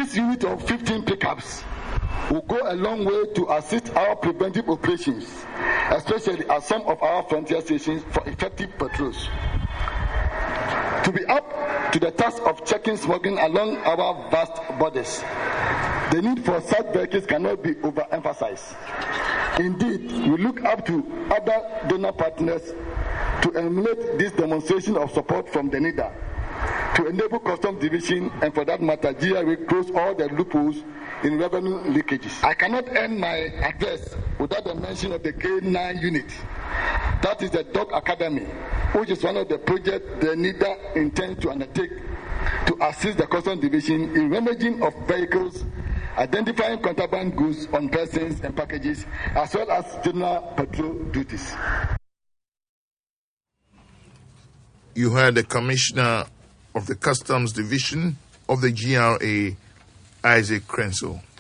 This unit of 15 pickups will go a long way to assist our preventive operations, especially at some of our frontier stations for effective patrols. To be up to the task of checking smuggling along our vast borders, the need for such vehicles cannot be overemphasized. Indeed, we look up to other donor partners to emulate this demonstration of support from the NIDA to enable Customs Division and, for that matter, GRA, close all the loopholes in revenue leakages. I cannot end my address without the mention of the K9 unit. That is the Dog Academy, which is one of the projects the NIDA intends to undertake to assist the Customs Division in rummaging of vehicles, identifying contraband goods on persons and packages, as well as general patrol duties. You heard the Commissioner of the Customs Division of the GRA, Isaac Krenzel.